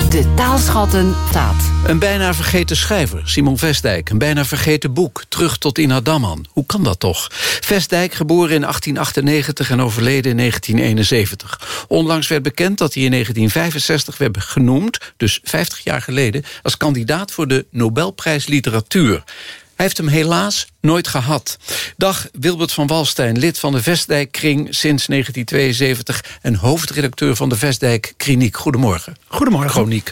De Taalschatten staat. Een bijna vergeten schrijver, Simon Vestdijk. Een bijna vergeten boek, Terug tot Ina Damman. Hoe kan dat toch? Vestdijk, geboren in 1898 en overleden in 1971. Onlangs werd bekend dat hij in 1965 werd genoemd, dus 50 jaar geleden, als kandidaat voor de Nobelprijs Literatuur. Hij heeft hem helaas nooit gehad. Dag Wilbert van Walstein, lid van de Vestdijk-kring sinds 1972... en hoofdredacteur van de Vestdijk-kroniek. Goedemorgen. Goedemorgen. Kroniek.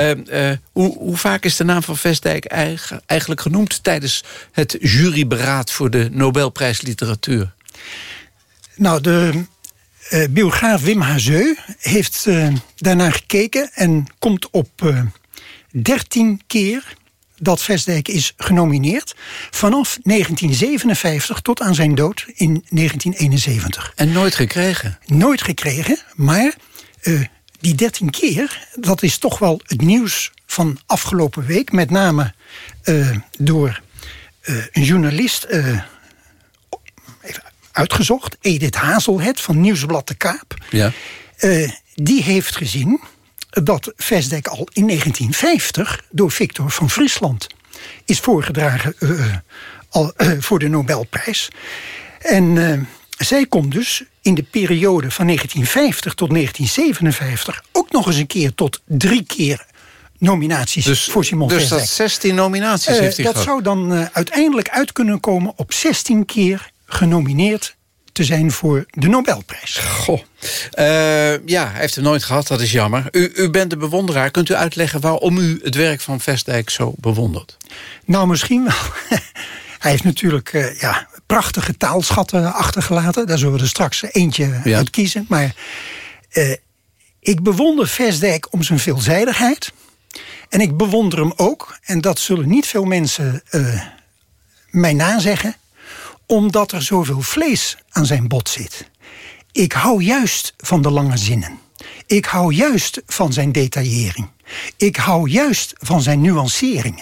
Hoe vaak is de naam van Vestdijk eigenlijk genoemd tijdens het juryberaad voor de Nobelprijs Literatuur? Nou, de biograaf Wim Hazeu heeft daarnaar gekeken en komt op 13 keer dat Vestdijk is genomineerd, vanaf 1957 tot aan zijn dood in 1971. En nooit gekregen? Nooit gekregen, maar die 13 keer, dat is toch wel het nieuws van afgelopen week, met name door een journalist even uitgezocht, Edith Hazelhet van Nieuwsblad de Kaap. Ja. Die heeft gezien dat Vestdijk al in 1950 door Victor van Friesland is voorgedragen voor de Nobelprijs. En zij komt dus in de periode van 1950 tot 1957 ook nog eens een keer tot 3 keer nominaties voor Simon Vestdijk. Dus dat 16 nominaties heeft hij dat gehad. zou dan uiteindelijk uit kunnen komen op 16 keer genomineerd te zijn voor de Nobelprijs. Goh. Ja, hij heeft het nooit gehad, dat is jammer. U bent de bewonderaar. Kunt u uitleggen waarom u het werk van Vestdijk zo bewondert? Nou, misschien wel. Hij heeft natuurlijk prachtige taalschatten achtergelaten. Daar zullen we er straks eentje uit kiezen. Maar ik bewonder Vestdijk om zijn veelzijdigheid. En ik bewonder hem ook, en dat zullen niet veel mensen mij nazeggen, omdat er zoveel vlees aan zijn bot zit. Ik hou juist van de lange zinnen. Ik hou juist van zijn detaillering. Ik hou juist van zijn nuanceringen.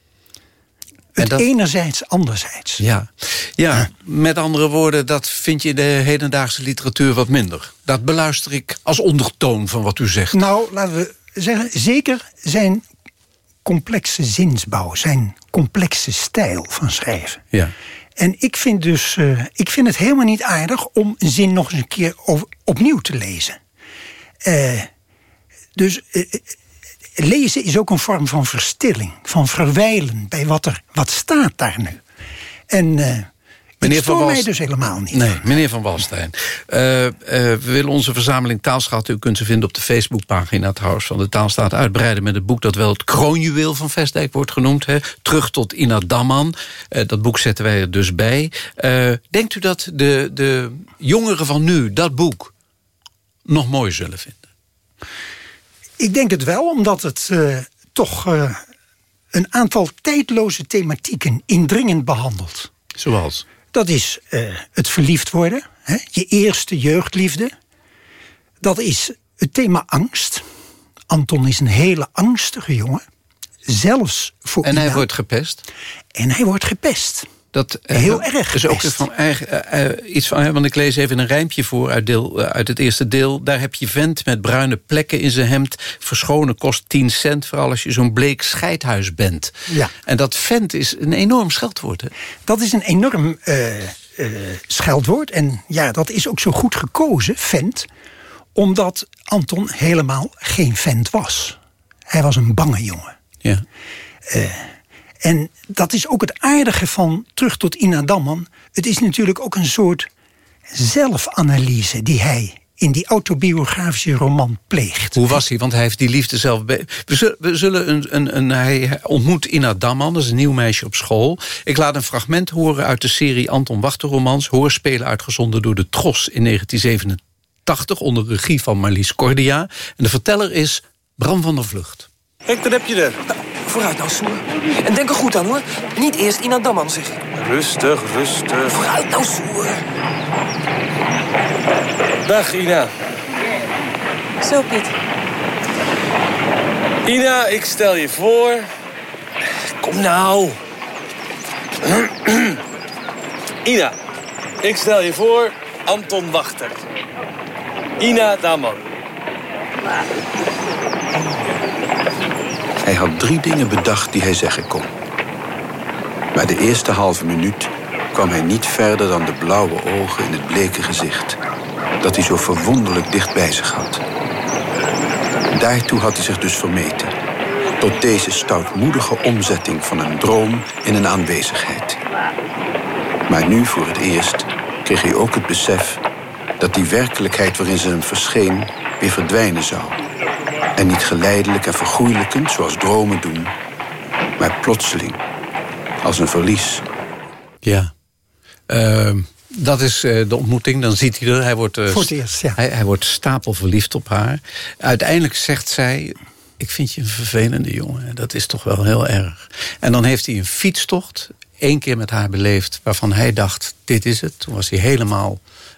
Het enerzijds, anderzijds. Ja, met andere woorden, dat vind je in de hedendaagse literatuur wat minder. Dat beluister ik als ondertoon van wat u zegt. Nou, laten we zeggen, zeker zijn complexe zinsbouw, zijn complexe stijl van schrijven. Ja. En ik vind het helemaal niet aardig om een zin nog eens een keer opnieuw te lezen. Lezen is ook een vorm van verstilling, van verwijlen bij wat staat daar nu. En dat stoort mij dus helemaal niet. Nee, meneer Van Walstein. We willen onze verzameling Taalschatten, u kunt ze vinden op de Facebookpagina trouwens van de Taalstaat, uitbreiden met het boek dat wel het kroonjuweel van Vestdijk wordt genoemd. Terug tot Ina Damman. Dat boek zetten wij er dus bij. Denkt u dat de jongeren van nu dat boek nog mooi zullen vinden? Ik denk het wel, omdat het toch een aantal tijdloze thematieken indringend behandelt. Zoals? Dat is het verliefd worden, je eerste jeugdliefde. Dat is het thema angst. Anton is een hele angstige jongen. Zelfs voor En hij wordt gepest? En hij wordt gepest. Dat, heel erg dus ook van iets van, want ik lees even een rijmpje voor uit het eerste deel. Daar heb je vent met bruine plekken in zijn hemd. Verschonen kost 10 cent, vooral als je zo'n bleek scheidhuis bent. Ja. En dat vent is een enorm scheldwoord, hè? Dat is een enorm scheldwoord. En ja, dat is ook zo goed gekozen, vent, omdat Anton helemaal geen vent was. Hij was een bange jongen. Ja. En dat is ook het aardige van Terug tot Ina Damman. Het is natuurlijk ook een soort zelfanalyse die hij in die autobiografische roman pleegt. Hoe was hij? Want hij heeft die liefde zelf... We zullen hij ontmoet Ina Damman, dat is een nieuw meisje op school. Ik laat een fragment horen uit de serie Anton Wachter-romans. Hoorspelen uitgezonden door de Tros in 1987... onder regie van Marlies Cordia. En de verteller is Bram van der Vlucht. Kijk, daar heb je er. Vooruit nou, Soer. En denk er goed aan, hoor. Niet eerst Ina Damman, zeg ik. Rustig. Vooruit nou, Soer. Dag, Ina. Zo, Piet. Ina, ik stel je voor... Kom nou. Ina, ik stel je voor Anton Wachter. Ina Damman. Hij had 3 dingen bedacht die hij zeggen kon. Maar de eerste halve minuut kwam hij niet verder dan de blauwe ogen in het bleke gezicht, dat hij zo verwonderlijk dicht bij zich had. Daartoe had hij zich dus vermeten, tot deze stoutmoedige omzetting van een droom in een aanwezigheid. Maar nu voor het eerst kreeg hij ook het besef dat die werkelijkheid waarin ze hem verscheen weer verdwijnen zou. En niet geleidelijk en vergoeilijkend zoals dromen doen, maar plotseling, als een verlies. Ja, dat is de ontmoeting. Dan ziet hij er, hij wordt, voor het eerst, ja. hij wordt stapelverliefd op haar. Uiteindelijk zegt zij, ik vind je een vervelende jongen. Dat is toch wel heel erg. En dan heeft hij een fietstocht 1 keer met haar beleefd, waarvan hij dacht, dit is het. Toen was hij helemaal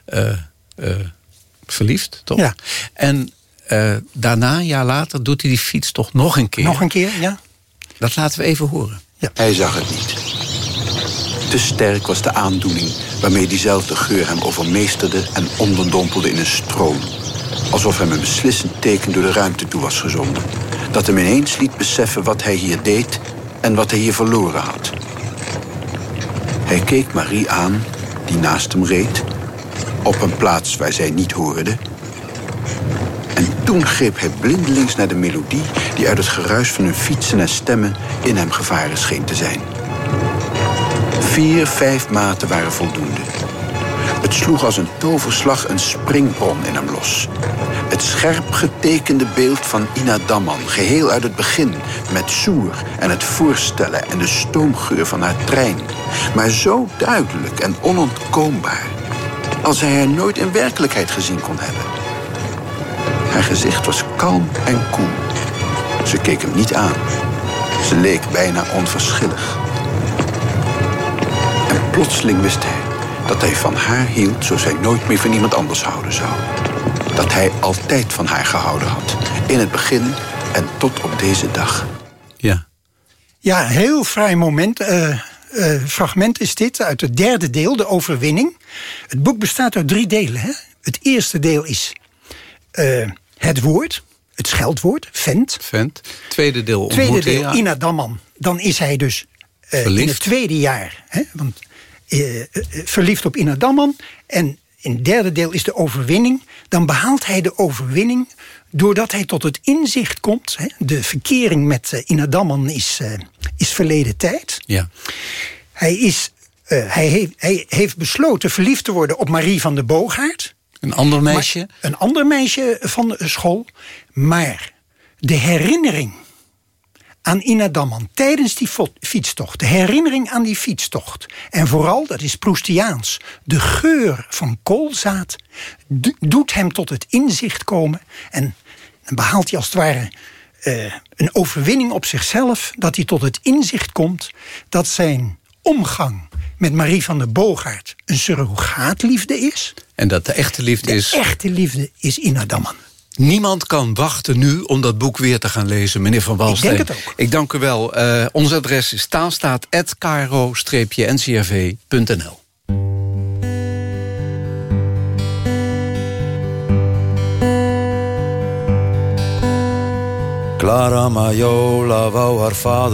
verliefd, toch? Ja. En daarna, een jaar later, doet hij die fietstocht nog een keer. Nog een keer, ja. Dat laten we even horen. Ja. Hij zag het niet. Te sterk was de aandoening waarmee diezelfde geur hem overmeesterde en onderdompelde in een stroom. Alsof hem een beslissend teken door de ruimte toe was gezonden. Dat hem ineens liet beseffen wat hij hier deed en wat hij hier verloren had. Hij keek Marie aan, die naast hem reed, op een plaats waar zij niet hoorde. En toen greep hij blindelings naar de melodie die uit het geruis van hun fietsen en stemmen in hem gevaren scheen te zijn. 4, 5 maten waren voldoende. Het sloeg als een toverslag een springbom in hem los. Het scherp getekende beeld van Ina Damman, geheel uit het begin, met Soer en het voorstellen en de stoomgeur van haar trein. Maar zo duidelijk en onontkoombaar, als hij haar nooit in werkelijkheid gezien kon hebben. Haar gezicht was kalm en koel. Ze keek hem niet aan. Ze leek bijna onverschillig. En plotseling wist hij dat hij van haar hield zoals hij nooit meer van iemand anders houden zou. Dat hij altijd van haar gehouden had. In het begin en tot op deze dag. Ja. Ja, een heel fraai moment. Fragment is dit uit het 3e deel, de overwinning. Het boek bestaat uit 3 delen. Hè? Het eerste deel is het woord, het scheldwoord, vent. Tweede deel ontmoeting. Tweede deel, Ina Damman. Dan is hij dus in het 2e jaar. Hè? Want, verliefd op Ina Damman. En in het 3e deel is de overwinning. Dan behaalt hij de overwinning doordat hij tot het inzicht komt. Hè? De verkering met Ina Damman is verleden tijd. Ja. Hij heeft besloten verliefd te worden op Marie van de Boogaard. Een ander meisje? Een ander meisje van de school. Maar de herinnering aan Ina Damman tijdens die fietstocht. De herinnering aan die fietstocht. En vooral, dat is Proustiaans, de geur van koolzaad doet hem tot het inzicht komen. En dan behaalt hij als het ware een overwinning op zichzelf. Dat hij tot het inzicht komt dat zijn omgang met Marie van der Boogaard een surrogaatliefde is. En dat de echte liefde is? De echte liefde is Ina Damman. Niemand kan wachten nu om dat boek weer te gaan lezen, meneer Van Walsteen. Ik denk het ook. Ik dank u wel. Ons adres is taalstaat@kro-ncrv.nl. Clara Majola wou haar vader